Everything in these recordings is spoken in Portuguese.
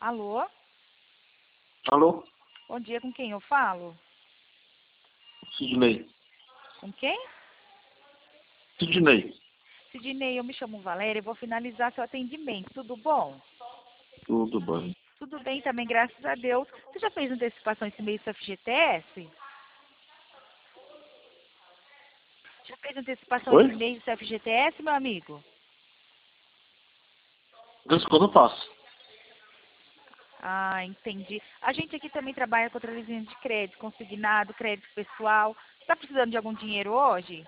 Alô? Alô? Bom dia, com quem eu falo? Sidney. Com quem? Sidney. Sidney, eu me chamo Valéria e vou finalizar seu atendimento. Tudo bom? Tudo bem. Tudo bem também, graças a Deus. Você já fez antecipação esse mês do FGTS? Já fez antecipação esse Oi? mês do FGTS, meu amigo? Desde quando eu faço? Ah, entendi. A gente aqui também trabalha com outras linhas de crédito, consignado, crédito pessoal. Está precisando de algum dinheiro hoje?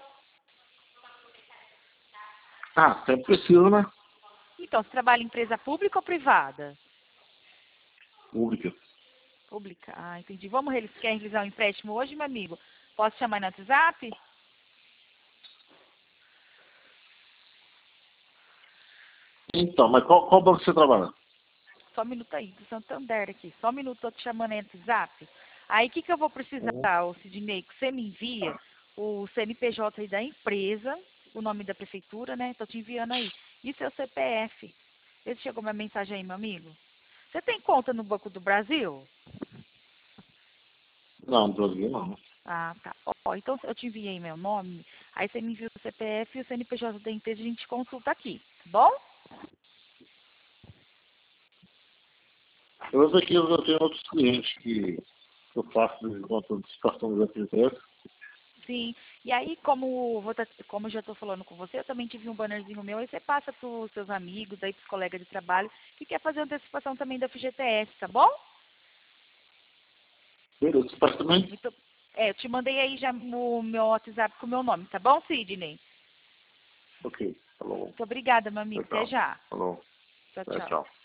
Ah, sempre preciso, né? Então, você trabalha em empresa pública ou privada? Pública. Pública. Ah, entendi. Quer realizar um empréstimo hoje, meu amigo? Posso chamar no WhatsApp? Então, mas qual banco você trabalha? Só um minuto aí, do Santander aqui. Só um minuto, tô te chamando no WhatsApp. Aí, o que eu vou precisar, ô Sidney? Que você me envia o CNPJ aí da empresa, o nome da prefeitura, né? Tô te enviando aí. E seu CPF. Vê se chegou minha mensagem aí, meu amigo. Você tem conta no Banco do Brasil? Não, no Brasil não. Ah, tá. Ó, então eu te enviei meu nome, aí você me envia o CPF e o CNPJ da empresa, a gente consulta aqui, tá bom? Eu vejo aqui, eu tenho outros clientes que eu faço de conta de situação do FGTS. Sim. E aí, como eu já estou falando com você, eu também tive um bannerzinho meu, aí você passa para os seus amigos, aí para os colegas de trabalho, que quer fazer antecipação também da FGTS, tá bom? Beleza, você faz também? Muito, eu te mandei aí já o meu WhatsApp com o meu nome, tá bom, Sidney? Ok, falou. Muito obrigada, meu amigo. Até Tchau. já. Falou. Tchau, tchau. Tchau.